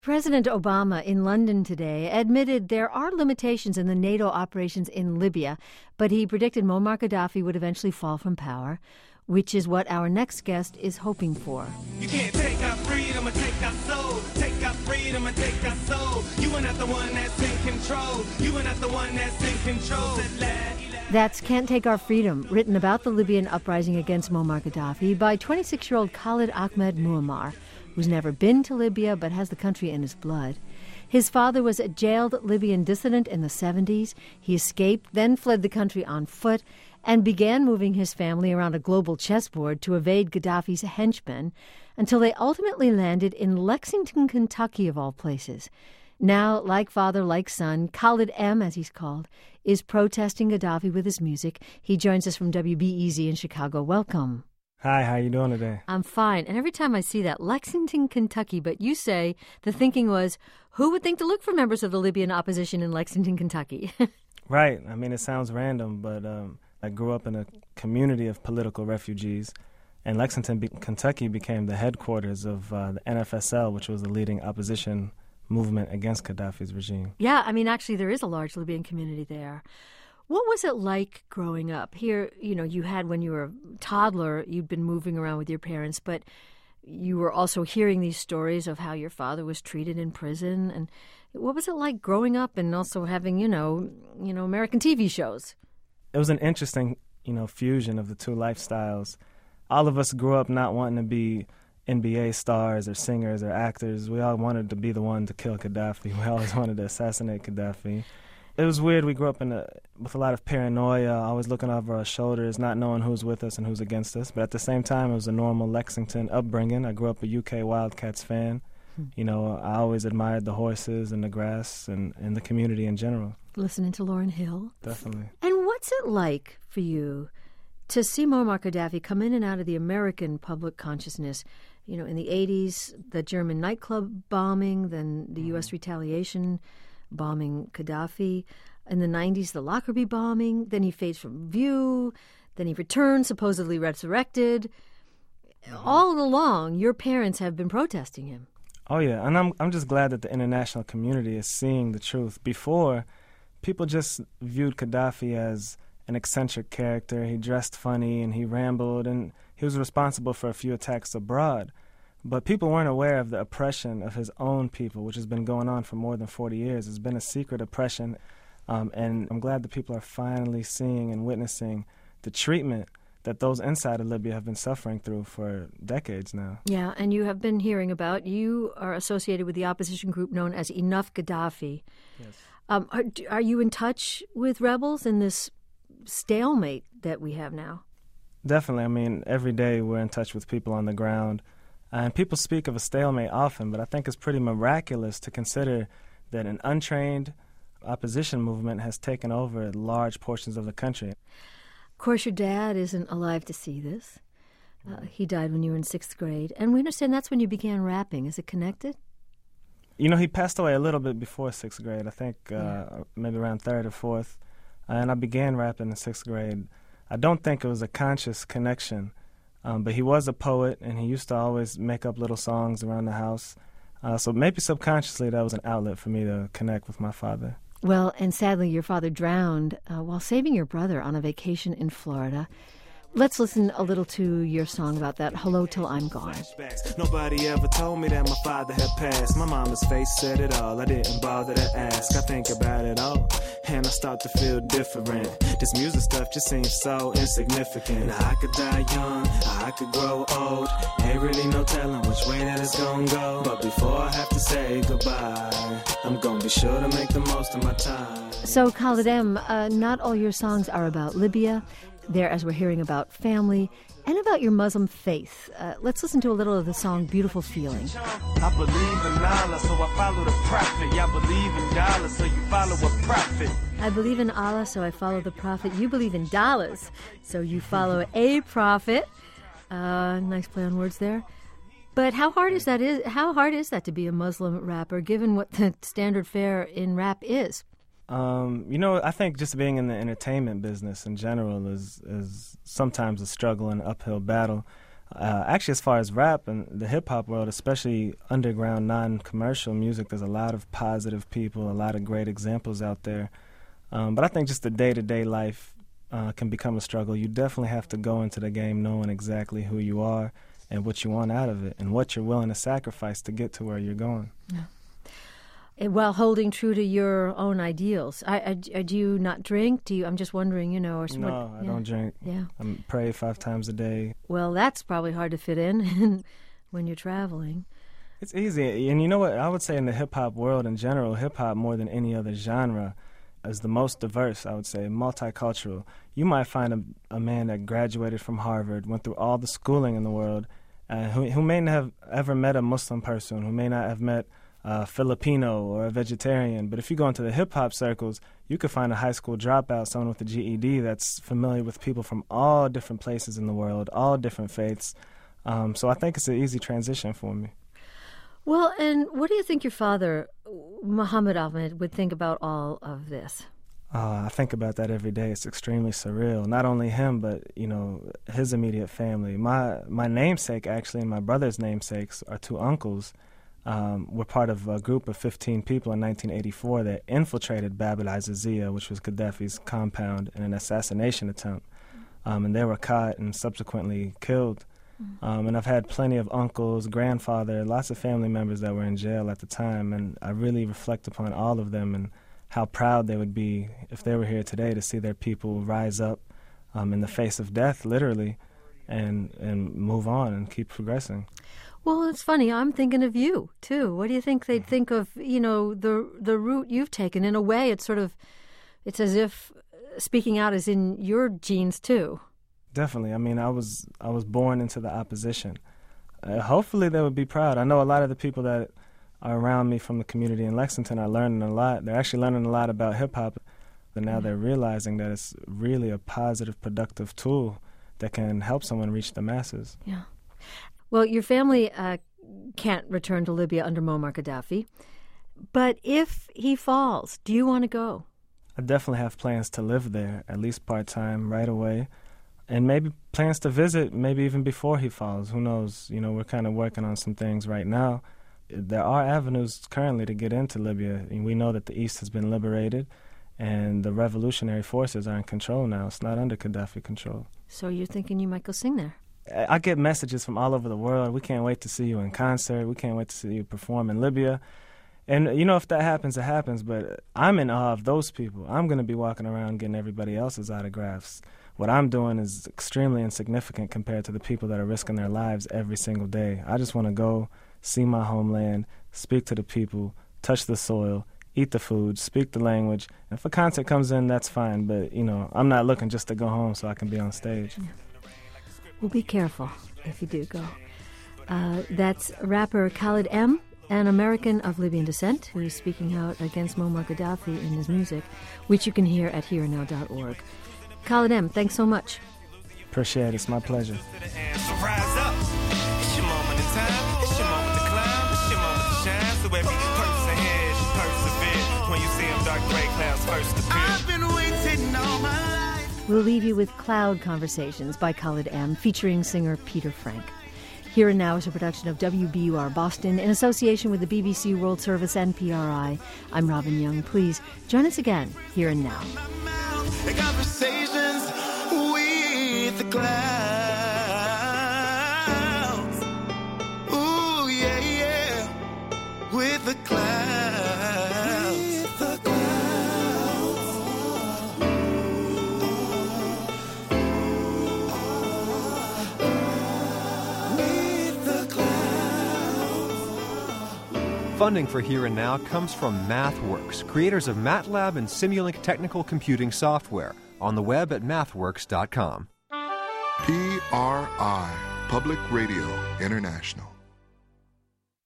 President Obama in London today admitted there are limitations in the NATO operations in Libya, but he predicted Muammar Gaddafi would eventually fall from power, which is what our next guest is hoping for. You can't take our freedom and take our soul. Take our freedom and take our soul. You are not the one that's in control. You are not the one that's in control. That's Can't Take Our Freedom, written about the Libyan uprising against Muammar Gaddafi by 26-year-old Khalid Ahmed Muammar, who's never been to Libya but has the country in his blood. His father was a jailed Libyan dissident in the 70s. He escaped, then fled the country on foot, and began moving his family around a global chessboard to evade Gaddafi's henchmen until they ultimately landed in Lexington, Kentucky, of all places. Now, like father, like son, Khalid M., as he's called, is protesting Gaddafi with his music. He joins us from WBEZ in Chicago. Welcome. Hi, how you doing today? I'm fine. And every time I see that, Lexington, Kentucky, but you say the thinking was, who would think to look for members of the Libyan opposition in Lexington, Kentucky? Right. I mean, it sounds random, but I grew up in a community of political refugees, and Lexington, Kentucky became the headquarters of the NFSL, which was the leading opposition movement against Gaddafi's regime. Yeah, I mean, actually, there is a large Libyan community there. What was it like growing up? Here, you had, when you were a toddler, you'd been moving around with your parents, but you were also hearing these stories of how your father was treated in prison. And what was it like growing up and also having, American TV shows? It was an interesting, fusion of the two lifestyles. All of us grew up not wanting to be NBA stars or singers or actors. We all wanted to be the one to kill Gaddafi. We always wanted to assassinate Gaddafi. It was weird. We grew up with a lot of paranoia, always looking over our shoulders, not knowing who's with us and who's against us. But at the same time, it was a normal Lexington upbringing. I grew up a UK Wildcats fan. I always admired the horses and the grass and the community in general. Listening to Lauryn Hill? Definitely. And what's it like for you to see Muammar Gaddafi come in and out of the American public consciousness? In the 80s, the German nightclub bombing, then the U.S. retaliation bombing Gaddafi. In the 90s, the Lockerbie bombing. Then he fades from view. Then he returns, supposedly resurrected. All along, your parents have been protesting him. Oh, yeah. And I'm just glad that the international community is seeing the truth. Before, people just viewed Gaddafi as an eccentric character. He dressed funny and he rambled, and he was responsible for a few attacks abroad. But people weren't aware of the oppression of his own people, which has been going on for more than 40 years. It's been a secret oppression, and I'm glad that people are finally seeing and witnessing the treatment that those inside of Libya have been suffering through for decades now. Yeah, and you have been hearing about, you are associated with the opposition group known as Enough Gaddafi. Yes. Are you in touch with rebels in this stalemate that we have now? Definitely. I mean, every day we're in touch with people on the ground. And people speak of a stalemate often, but I think it's pretty miraculous to consider that an untrained opposition movement has taken over large portions of the country. Of course, your dad isn't alive to see this. He died when you were in 6th grade. And we understand that's when you began rapping. Is it connected? He passed away a little bit before 6th grade, I think maybe around 3rd or 4th. And I began rapping in 6th grade. I don't think it was a conscious connection. But he was a poet, and he used to always make up little songs around the house. So maybe subconsciously that was an outlet for me to connect with my father. Well, and sadly your father drowned while saving your brother on a vacation in Florida. Let's listen a little to your song about that, Hello Till I'm Gone. Nobody ever told me that my father had passed. My mama's face said it all. I didn't bother to ask. I think about it all, and I start to feel different. This music stuff just seems so insignificant. Now I could die young, I could grow old. Ain't really no telling which way that it's gonna go. But before I have to say goodbye, I'm gonna be sure to make the most of my time. So, Khalid M., not all your songs are about Libya. There, as we're hearing about family and about your Muslim faith. Let's listen to a little of the song Beautiful Feeling. I believe in Allah, so I follow the prophet. I believe in dollars, so you follow a prophet. I believe in Allah, so I follow the prophet. You believe in dollars, so you follow a prophet. Nice play on words there. But how hard is that to be a Muslim rapper, given what the standard fare in rap is? I think just being in the entertainment business in general is sometimes a struggle and uphill battle. Actually, as far as rap and the hip-hop world, especially underground, non-commercial music, there's a lot of positive people, a lot of great examples out there. But I think just the day-to-day life can become a struggle. You definitely have to go into the game knowing exactly who you are and what you want out of it and what you're willing to sacrifice to get to where you're going. Yeah. While holding true to your own ideals. Do you not drink? I'm just wondering, or No, I don't drink. Yeah. I pray 5 times a day. Well, that's probably hard to fit in when you're traveling. It's easy. And you know what? I would say in the hip-hop world in general, hip-hop more than any other genre is the most diverse, I would say, multicultural. You might find a man that graduated from Harvard, went through all the schooling in the world, who may not have ever met a Muslim person, who may not have met a Filipino or a vegetarian. But if you go into the hip-hop circles, you could find a high school dropout, someone with a GED that's familiar with people from all different places in the world, all different faiths. So I think it's an easy transition for me. Well, and what do you think your father, Muhammad Ahmad, would think about all of this? I think about that every day. It's extremely surreal. Not only him, but, his immediate family. My namesake, actually, and my brother's namesakes are 2 uncles. Were part of a group of 15 people in 1984 that infiltrated Bab el-Aziziya, which was Gaddafi's compound, in an assassination attempt. And they were caught and subsequently killed. And I've had plenty of uncles, grandfather, lots of family members that were in jail at the time, and I really reflect upon all of them and how proud they would be if they were here today to see their people rise up in the face of death, literally, and move on and keep progressing. Well, it's funny. I'm thinking of you, too. What do you think they'd think of, the route you've taken? In a way, it's as if speaking out is in your genes, too. Definitely. I mean, I was born into the opposition. Hopefully they would be proud. I know a lot of the people that are around me from the community in Lexington are learning a lot. They're actually learning a lot about hip-hop, and now they're realizing that it's really a positive, productive tool that can help someone reach the masses. Yeah. Well, your family can't return to Libya under Muammar Gaddafi, but if he falls, do you want to go? I definitely have plans to live there, at least part-time, right away, and maybe plans to visit maybe even before he falls. Who knows? We're kind of working on some things right now. There are avenues currently to get into Libya. We know that the East has been liberated, and the revolutionary forces are in control now. It's not under Gaddafi control. So you're thinking you might go sing there? I get messages from all over the world. We can't wait to see you in concert. We can't wait to see you perform in Libya. And, if that happens, it happens. But I'm in awe of those people. I'm going to be walking around getting everybody else's autographs. What I'm doing is extremely insignificant compared to the people that are risking their lives every single day. I just want to go see my homeland, speak to the people, touch the soil, eat the food, speak the language. And if a concert comes in, that's fine. But, I'm not looking just to go home so I can be on stage. Yeah. Well, be careful if you do go. That's rapper Khalid M., an American of Libyan descent, who is speaking out against Muammar Gaddafi in his music, which you can hear at hereandnow.org. Khalid M., thanks so much. Appreciate it. It's my pleasure. We'll leave you with Cloud Conversations by Khalid M., featuring singer Peter Frank. Here and Now is a production of WBUR Boston in association with the BBC World Service and PRI. I'm Robin Young. Please join us again, Here and Now. Conversations with the clouds. Ooh, yeah, yeah. With the clouds. With the clouds. Funding for Here and Now comes from MathWorks, creators of MATLAB and Simulink technical computing software, on the web at mathworks.com. PRI, Public Radio International.